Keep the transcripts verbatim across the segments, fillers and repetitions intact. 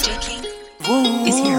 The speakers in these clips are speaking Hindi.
D J King is here.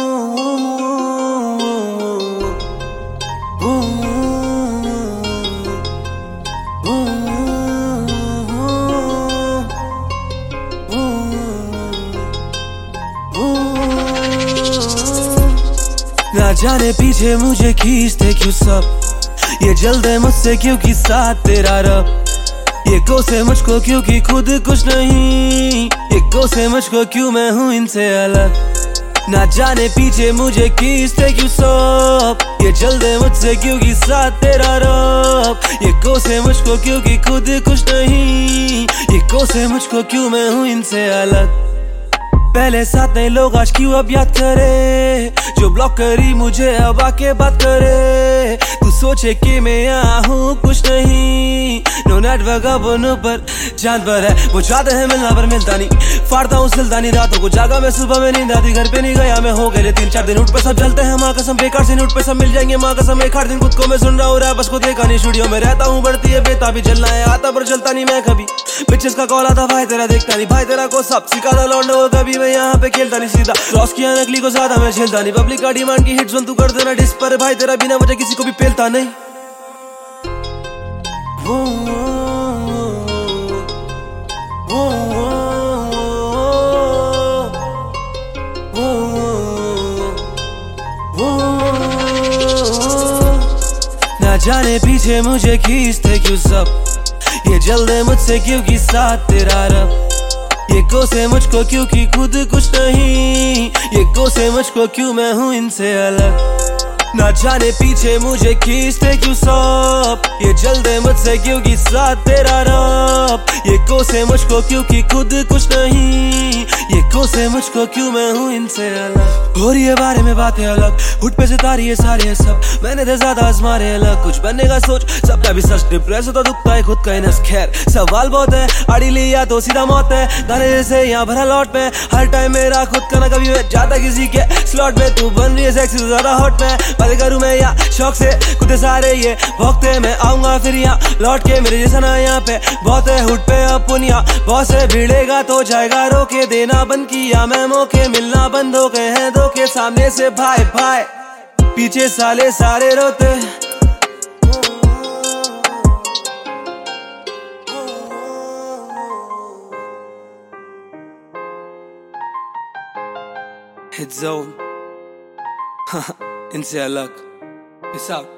ना जाने पीछे मुझे खींचते क्यों सब, ये जल्दे मुझसे क्योंकि साथ तेरा रब, ये कोसे मुझको क्योंकि खुद कुछ नहीं, ये कोसे मुझको क्यों मैं हूँ इनसे अलग। ना जाने पीछे मुझे खींचते क्यों सब, ये जल्दे मुझसे क्योंकि साथ तेरा रब, ये कोसे मुझको क्योंकि खुद कुछ नहीं, ये कोसे मुझको क्यों मैं हूँ इनसे अलग। पहले साथ नहीं लोग आज क्यों अब याद करे, जो ब्लॉक करी मुझे अब आके बात करे। तू सोचे कि मैं यहाँ हूँ कुछ नहीं, नो नेटवर्क अब उन पर चांद पर है, वो चाहते हैं मिलना पर मिलता नहीं, फाड़ता हूँ सिलदानी रातों को जागा मैं सुबह में नींद आती, घर पे नहीं गया मैं हो गए तीन चार दिन, उठ पे सब जलते हैं माँ कसम, बेकार से उठ पे सब मिल जाएंगे माँ कसम। एक हर दिन खुद को मैं सुन रहा हूँ रैप, बस को देखा नहीं, स्टूडियो में रहता हूँ बढ़ती है बेताबी, जलना है आता पर जलता नहीं मैं कभी। बिचेस का कॉल आता भाई तेरा देखता नहीं, भाई तेरा को सब सिखा था लौंडे वो कभी मैं यहाँ पे खेलता नहीं सीधा, क्रॉस किया नकली को ज्यादा मैं झेलता नहीं, पब्लिक का डिमांड की हिट सुन तू कर देना डिस पर, भाई तेरा बिना वजह किसी को भी पेलता नहीं। वो, वो, वो, वो, ना जाने पीछे मुझे खींचते क्यों सब, ये जल्दे मुझसे क्योंकि साथ तेरा रब, ये कोसे मुझको क्योंकि खुद कुछ नहीं, ये कोसे मुझको क्यों मैं हूँ इनसे अलग। ना जाने पीछे मुझे खींचते क्यों सब, ये जल्दे मुझसे क्योंकि साथ तेरा रब, ये कोसे मुझको क्योंकि खुद कुछ नहीं, ये कोसे मुझको क्यों मैं हूँ इनसे अलग। हो रही है बारे में बातें अलग, हुट पे सितारी है सारे सब, मैंने तो ज्यादा आजमारे अलग, कुछ बनने का सोच सबका भी सच, डिप्रेस होता दुखता है खुद का ही नस। खैर सवाल बहुत है, अड़ी लिया तो सीधा मौत है, गाने जैसे यहाँ भरा लौट में, हर टाइम मेरा खुद का ना कभी मैं जाता किसी के स्लॉट में, तू बन रही है सेक्सी तो ज्यादा हॉट में, बातें करूँ मैं या शौक से खुद सारे ये भोगते, मैं आऊंगा फिर यहाँ लौट के, मेरे जैसा ना यहाँ पे बहुत है, हुट पे अपुनिया बहुत से भिड़ेगा तो जाएगा, रोके देना बंद किया मैं मौके, मिलना बंद हो गए हैं धोखे, सामने से भाई भाई पीछे साले सारे रोते। Hit zone इनसे अलग, peace out।